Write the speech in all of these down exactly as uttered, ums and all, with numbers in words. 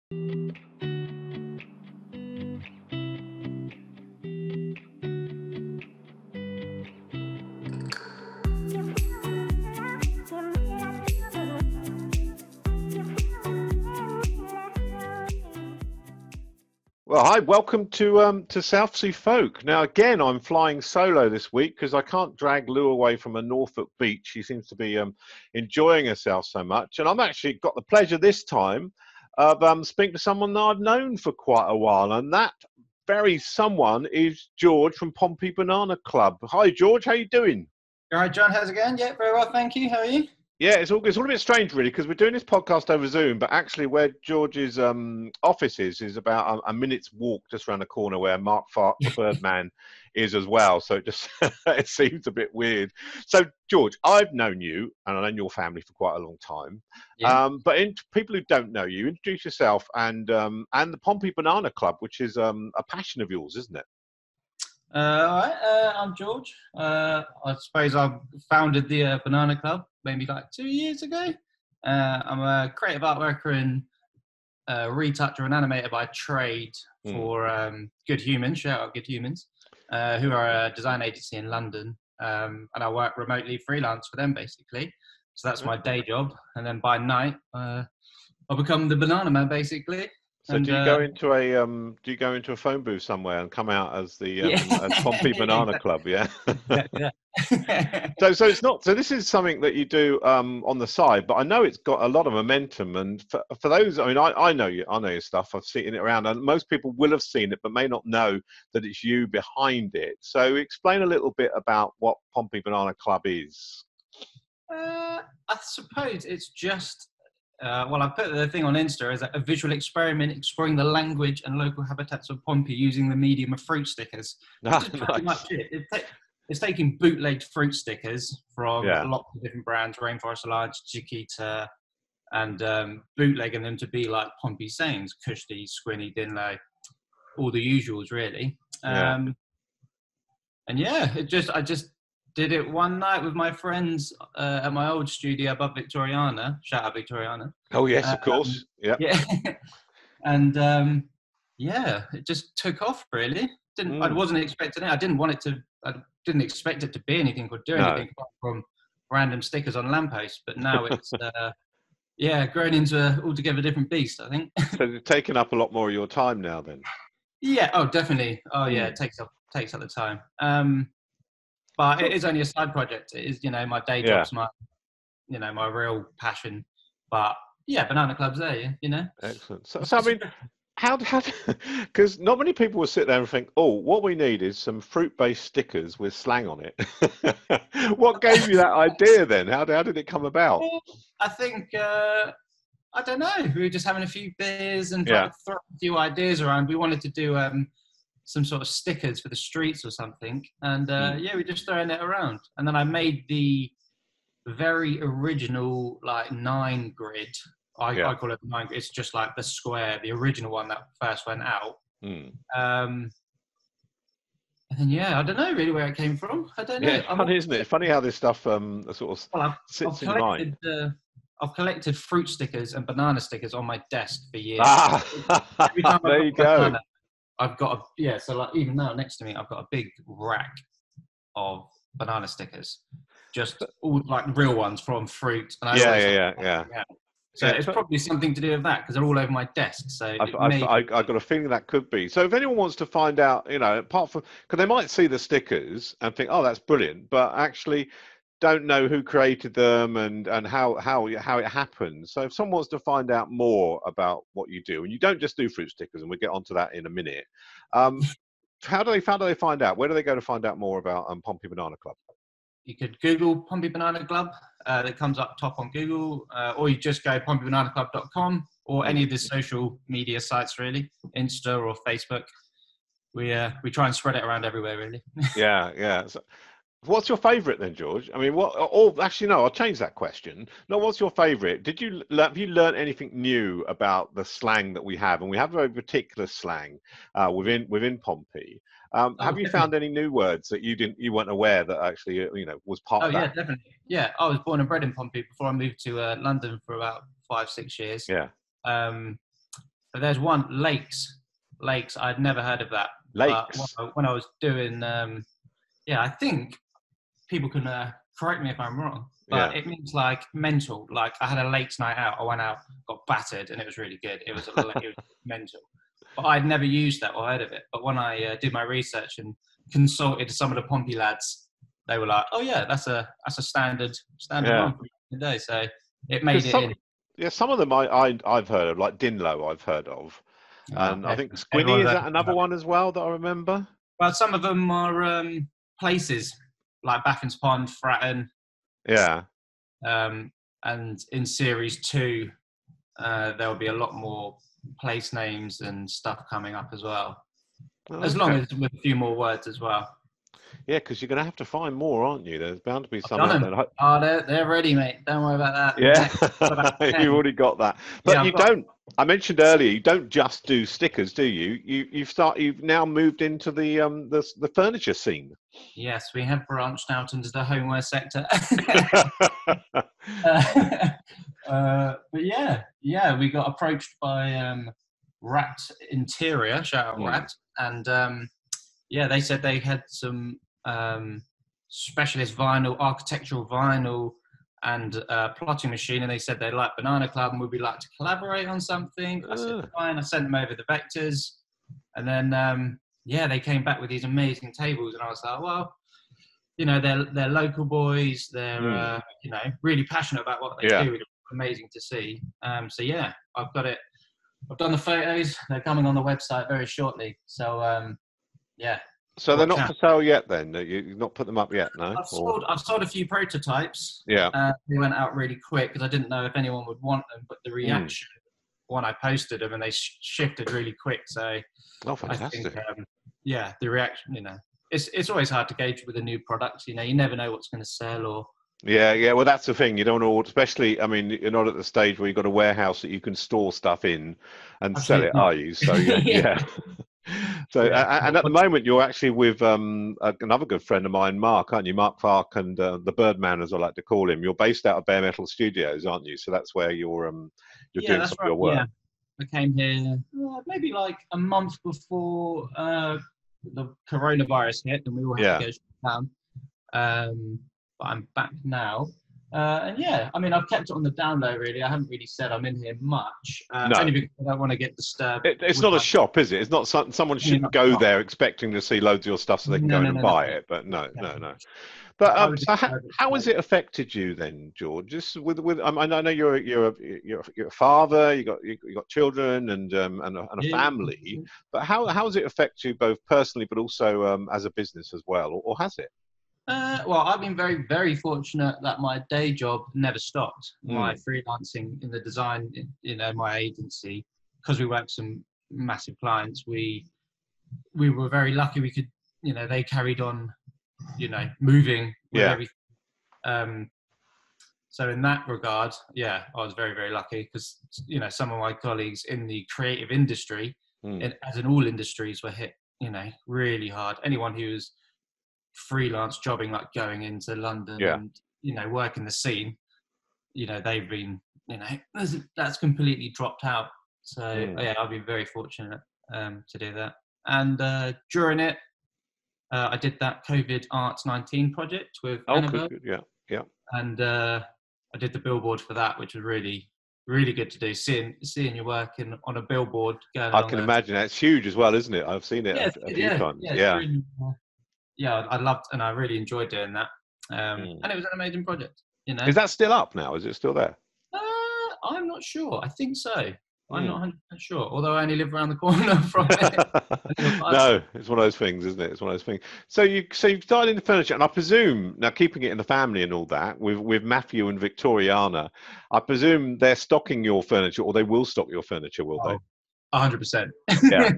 Well, hi, welcome to um, to Southsea Folk. Now, again, I'm flying solo this week because I can't drag Lou away from a Norfolk beach. She seems to be um, enjoying herself so much. And I'm actually got the pleasure this time of um, speaking to someone that I've known for quite a while. And that very someone is George from Pompey Banana Club. Hi, George. How you doing? All right, John, how's it going? Yeah, very well, thank you. How are you? Yeah, it's all it's all a bit strange, really, because we're doing this podcast over Zoom, but actually, where George's um, office is is about a, a minute's walk just around the corner where Mark Fark, the Birdman, is as well. So it just it seems a bit weird. So, George, I've known you and I've known your family for quite a long time. Yeah. Um, but in, people who don't know you, introduce yourself and um, and the Pompey Banana Club, which is um, a passion of yours, isn't it? Uh, all right, uh, I'm George. Uh, I suppose I founded the uh, Banana Club maybe like two years ago. Uh, I'm a creative art worker and uh, retoucher and animator by trade for um, Good Humans, shout out Good Humans, uh, who are a design agency in London. Um, and I work remotely freelance for them, basically. So that's my day job. And then by night, uh, I become the Banana Man, basically. So and, do you uh, go into a um do you go into a phone booth somewhere and come out as the um, Yeah. as Pompey Banana Club? Yeah. yeah. so so it's not so this is something that you do um on the side, but I know it's got a lot of momentum. And for, for those, I mean, I, I know you, I know your stuff. I've seen it around, and most people will have seen it, but may not know that it's you behind it. So explain a little bit about what Pompey Banana Club is. Uh, I suppose it's just, uh, well, I put the thing on Insta as a, a visual experiment exploring the language and local habitats of Pompey using the medium of fruit stickers. Which is pretty Nice. much it. It ta- It's taking bootlegged fruit stickers from Yeah. lots of different brands, Rainforest Alliance, Chiquita, and um, bootlegging them to be like Pompey sayings, Kushti, Squinny, Dinlo, all the usuals, really. Yeah. Um, and yeah, it just I just did it one night with my friends uh, at my old studio above Victoriana. Shout out Victoriana. Oh yes, of Um, course. Yeah. Yeah, and um, yeah, it just took off. Really, didn't I Mm. wasn't expecting it. I didn't want it to. I didn't expect it to be anything or do No. anything apart from random stickers on lampposts. But now it's uh, yeah, grown into a altogether different beast, I think. So you're taking up a lot more of your time now, then. Yeah. Oh, definitely. Oh, yeah. Mm. It takes up takes up the time. Um, but it is only a side project. It is, you know, my day Yeah. job's my, you know, my real passion. But yeah, Banana Club's there. You, you know. Excellent. So, so I mean, how how because not many people will sit there and think, oh, what we need is some fruit-based stickers with slang on it. What gave you that idea then? How how did it come about? I think. Uh, I don't know. We were just having a few beers and trying Yeah. to throw a few ideas around. We wanted to do um, some sort of stickers for the streets or something. And uh, Mm. yeah, we just throwing it around. And then I made the very original like nine grid. I, Yeah. I call it the nine grid. It's just like the square, the original one that first went out. Mm. Um, and then yeah, I don't know really where it came from. I don't know. Yeah, it's I'm- funny, isn't it? Funny how this stuff um sort of Well, I've, sits I've in your mind. collected. Uh, I've collected fruit stickers and banana stickers on my desk for years. Ah, Every time I've there got you a go. banana, I've got a yeah. So like even now next to me, I've got a big rack of banana stickers, just all like real ones from fruit. And I Yeah, always yeah, like, yeah, yeah. So Yeah, it's so- probably something to do with that because they're all over my desk. So I've, it I've, may- I, I got a feeling that could be. So if anyone wants to find out, you know, apart from, because they might see the stickers and think, oh, that's brilliant, but actually don't know who created them and, and how, how, how it happened. So if someone wants to find out more about what you do, and you don't just do fruit stickers, and we'll get onto that in a minute, um, how do they, how do they find out? Where do they go to find out more about um, Pompey Banana Club? you could Google Pompey Banana Club. Uh, that comes up top on Google, uh, or you just go pompey banana club dot com or any of the social media sites, really, Insta or Facebook. We uh, we try and spread it around everywhere, really. Yeah, yeah. So, what's your favourite then, George? I mean, what? Or actually, no. I'll change that question. No, what's your favourite? Did you have you learned anything new about the slang that we have? And we have a very particular slang uh, within within Pompey. Um, Oh, have you definitely. found any new words that you didn't you weren't aware that actually uh, you know was part Oh of yeah, that? definitely. Yeah, I was born and bred in Pompey before I moved to uh, London for about five, six years. Yeah. Um, But there's one, Lakes. Lakes, I'd never heard of that. Lakes. But when I, when I was doing, um, yeah, I think people can uh, correct me if I'm wrong, but Yeah. it means like mental. Like I had a Lakes night out. I went out, got battered, and it was really good. It was, a, it was mental. But I'd never used that or heard of it. But when I uh, did my research and consulted some of the Pompey lads, they were like, "Oh yeah, that's a that's a standard standard Yeah. one for today." So it made 'Cause it some, in. yeah, some of them I, I I've heard of, like Dinlo, I've heard of, Uh, and I think Squinny, everyone's is heard that of another that. one as well that I remember? Well, some of them are um, places like Baffin's Pond, Fratton, Yeah. um, and in series two, uh, there'll be a lot more place names and stuff coming up as well. Oh, As long okay. as with a few more words as well. Yeah, because you're going to have to find more, aren't you? There's bound to be I've some done out them. there. Oh, they're, they're ready, mate. Don't worry about that. Yeah, Next, about ten. you've already got that. But Yeah, you I've got, don't. I mentioned earlier, you don't just do stickers, do you? You you've start. You've now moved into the um the the furniture scene. yes, we have branched out into the homeware sector. uh, uh, but yeah, yeah, we got approached by um, Rat Interior, shout out Hmm. Rat, and um, yeah, they said they had some um, specialist vinyl, architectural vinyl, and uh, plotting machine, and they said they like Banana Club and would we like to collaborate on something. I said Ah. fine. I sent them over the vectors, and then um, yeah, they came back with these amazing tables, and I was like, well, you know, they're they're local boys. They're Hmm. uh, you know, really passionate about what they Yeah. do. It's amazing to see. Um, so yeah, I've got it. I've done the photos. They're coming on the website very shortly. So um, yeah. So they're Watch not out. for sale yet, then? You- You've not put them up yet, no? I've Or- sold, I've sold a few prototypes. Yeah. Uh, they went out really quick because I didn't know if anyone would want them. But the Hmm. reaction when I posted them, and they sh- shifted really quick. So Oh, I fantastic. think, um, yeah, the reaction. You know, it's it's always hard to gauge with a new product. You know, you never know what's going to sell or. Yeah, yeah. Well, that's the thing. You don't know, especially. I mean, you're not at the stage where you've got a warehouse that you can store stuff in and sell Absolutely it, not. are you? So yeah, yeah. So Yeah. a- and at the moment, you're actually with um, a- another good friend of mine, Mark, aren't you? Mark Fark and uh, the Birdman, as I like to call him. You're based out of Bare Metal Studios, aren't you? So that's where you're um, you're Yeah, doing that's some right. of your work. Yeah, I came here uh, maybe like a month before uh, the coronavirus hit, and we all had Yeah. to go shut down. Um, but I'm back now, uh, and yeah, I mean, I've kept it on the down low. Really, I haven't really said I'm in here much, uh, No. only because I don't want to get disturbed. It, it's with not a my- shop, is it? It's not some, someone Yeah, shouldn't not go shop. there expecting to see loads of your stuff so they can No, go in no, and no, buy no. it. But no, no, No. no. But I um, would so how, describe it how as has it affected you then, George? Just with with um, I know you're a- you're a, you're a, you're a father, you got you got children and um and a, and a Yeah. family. But how how has it affected you both personally, but also um as a business as well, or, or has it? Uh, well, I've been very, very fortunate that my day job never stopped. My Mm. freelancing in the design, you know, my agency, because we worked with some massive clients, we we were very lucky. We could, you know, they carried on, you know, moving with Yeah. everything. Um, so in that regard, yeah, I was very, very lucky because, you know, some of my colleagues in the creative industry, Mm. in, as in all industries, were hit, you know, really hard. Anyone who was freelance jobbing, like going into London Yeah. and, you know, working the scene, you know, they've been, you know, that's, that's completely dropped out. So Mm. yeah, I've been very fortunate um, to do that. And uh, during it, uh, I did that COVID Arts nineteen project with Oh, Annabelle, good, good. Yeah, yeah. and uh, I did the billboard for that, which was really, really good to do. Seeing seeing you working on a billboard going I along can there. imagine it's huge as well, isn't it? I've seen it Yeah, a, it's a good, few yeah, times. yeah, it's Yeah. really, uh, yeah. I I loved and I really enjoyed doing that, um, Mm. and it was an amazing project. You know, Is that still up now? Is it still there? uh, I'm not sure. I think so. I'm Mm. not one hundred percent sure, although I only live around the corner from it. No, it's one of those things, isn't it? It's one of those things. So you, so you've started in the furniture, and I presume now keeping it in the family and all that with with Matthew and Victoriana, I presume they're stocking your furniture, or they will stock your furniture, will they? one hundred percent. Yeah.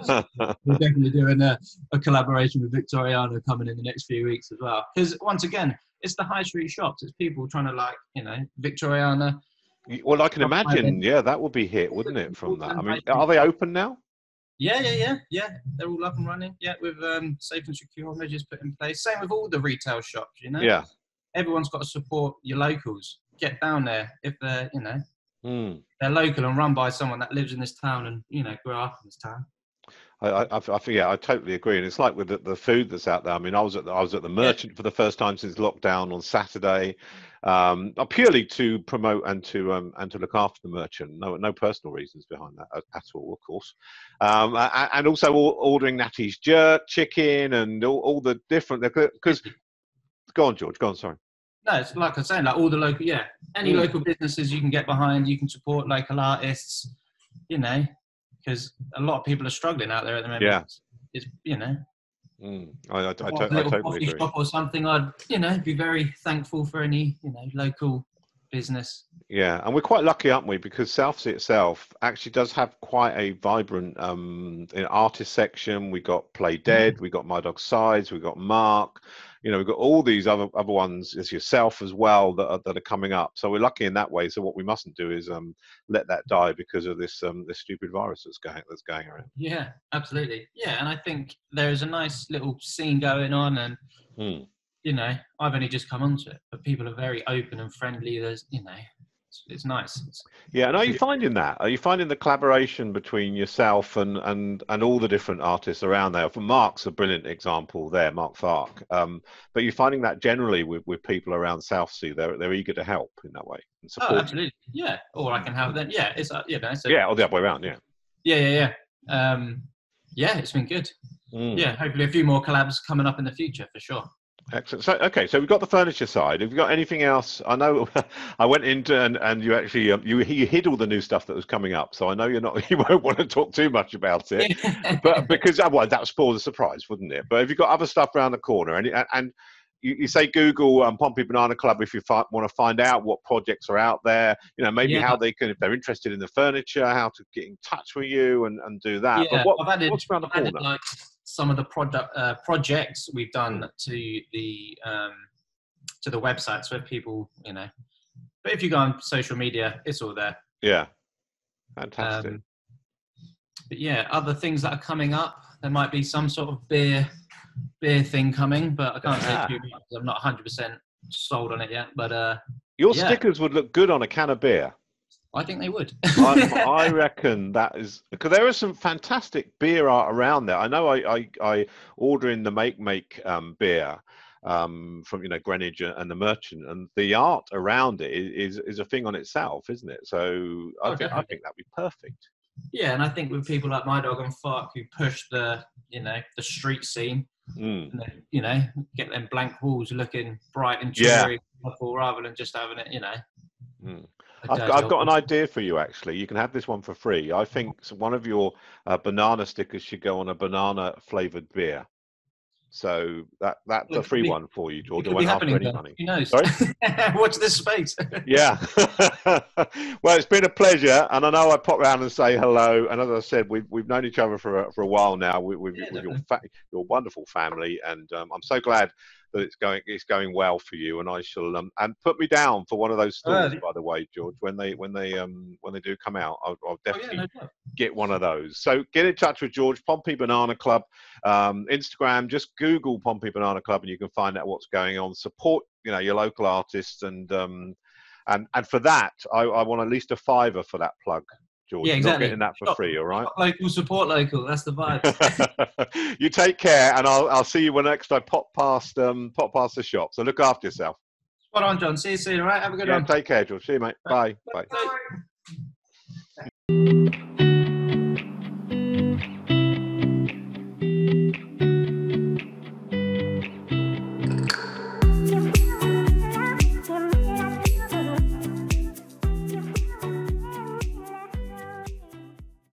We're definitely doing a, a collaboration with Victoriana coming in the next few weeks as well. Because once again, it's the high street shops. It's people trying to, like, you know, Victoriana. Well, I can imagine. Yeah, that would be hit, wouldn't it? From that. I mean, are they open now? Yeah, yeah, yeah, yeah. They're all up and running. Yeah, with um, safe and secure measures put in place. Same with all the retail shops. You know. Yeah. Everyone's got to support your locals. Get down there if they're, you know. Mm. They're local and run by someone that lives in this town and, you know, grew up in this town. I, I, I think, yeah, I totally agree, and it's like with the, the food that's out there. I mean, I was at the, I was at the Yeah. Merchant for the first time since lockdown on Saturday, um, purely to promote and to um, and to look after the Merchant. No, no personal reasons behind that at, at all, of course. Um, and, and also ordering Natty's jerk chicken and all, all the different, because go on, George, go on. Sorry. No, it's like I was saying, like all the local, yeah, any Mm. local businesses you can get behind, you can support local artists, you know, because a lot of people are struggling out there at the moment. Yeah. It's, it's you know, mm. I, I, I, to, a I little totally coffee agree. shop or something. I'd, you know, be very thankful for any, you know, local business. Yeah, and we're quite lucky, aren't we? Because Southsea itself actually does have quite a vibrant um, artist section. We got Play Dead, we got My Dog Sides, we got Mark. You know, we've got all these other other ones, as yourself as well, that are, that are coming up. So we're lucky in that way. So what we mustn't do is um, let that die because of this um, this stupid virus that's going that's going around. Yeah, absolutely. Yeah, and I think there's a nice little scene going on, and Hmm. you know, I've only just come onto it, but people are very open and friendly. There's, you know, it's, it's nice. It's, Yeah, and are you finding that? Are you finding the collaboration between yourself and and and all the different artists around there? For Mark's a brilliant example there, Mark Fark. Um, but you're finding that generally with, with people around Southsea, they're they're eager to help in that way and support. Oh, absolutely. Yeah, or I can help them. Yeah, it's uh, you know. So, yeah, or the other way around. Yeah. Yeah, yeah, yeah. Um, yeah, it's been good. Mm. Yeah, hopefully a few more collabs coming up in the future for sure. Excellent. So, okay, so we've got the furniture side. Have you got anything else? I know I went into and, and you actually um, you you hid all the new stuff that was coming up. So I know you're not you won't want to talk too much about it, but because otherwise that would spoil the surprise, wouldn't it? But have you got other stuff around the corner? And and, and you, you say Google um, Pompey Banana Club if you fi- want to find out what projects are out there. You know, maybe Yeah. how they can, if they're interested in the furniture, how to get in touch with you and, and do that. Yeah, but what, I've added, what's around the I've added, corner? like some of the product uh, projects we've done to the um, to the website, so if people, you know, but if you go on social media, it's all there. Yeah, fantastic. Um, but yeah, other things that are coming up, there might be some sort of beer beer thing coming, but I can't say too much because I'm not one hundred percent sold on it yet. But uh, your yeah. stickers would look good on a can of beer. I think they would. I, I reckon that is because there is some fantastic beer art around there. I know I I, I order in the Make Make um, beer um, from you know Greenwich and the Merchant, and the art around it is is a thing on itself, isn't it? So I Oh, think definitely. I think that'd be perfect. Yeah, and I think with people like My Dog and Fark who push the you know the street scene, Mm. and then, you know, get them blank walls looking bright and Yeah. cheery, rather than just having it, you know. Mm. I've, got, I've got an idea for you, actually. You can have this one for free. I think one of your uh, banana stickers should go on a banana flavored beer. So that that's Well, a free be, one for you, George. It I could be won't ask for happening, any though. money. Who knows? Sorry? Watch this space. Yeah. Well, it's been a pleasure, and I know I pop round and say hello. And as I said, we've we've known each other for a, for a while now. With, with, Yeah, with your definitely. fa- your wonderful family, and um, I'm so glad that it's going it's going well for you. And I shall um, and put me down for one of those stores, Uh, by the way, George. When they when they um when they do come out, I'll, I'll oh, yeah, definitely no doubt. get one of those. So get in touch with George, Pompey Banana Club, um, Instagram. Just Google Pompey Banana Club, and you can find out what's going on. Support, you know, your local artists, and um, and and for that, I, I want at least a fiver for that plug, George. Yeah, You're exactly. not getting that for Shop, free, all right? shop local, support local. That's the vibes. You take care, and I'll I'll see you when next I pop past um pop past the shop. So look after yourself. Spot on, John. See you soon. All right. Have a good Yeah, one. take care, George. See you, mate. Bye. Bye. Bye.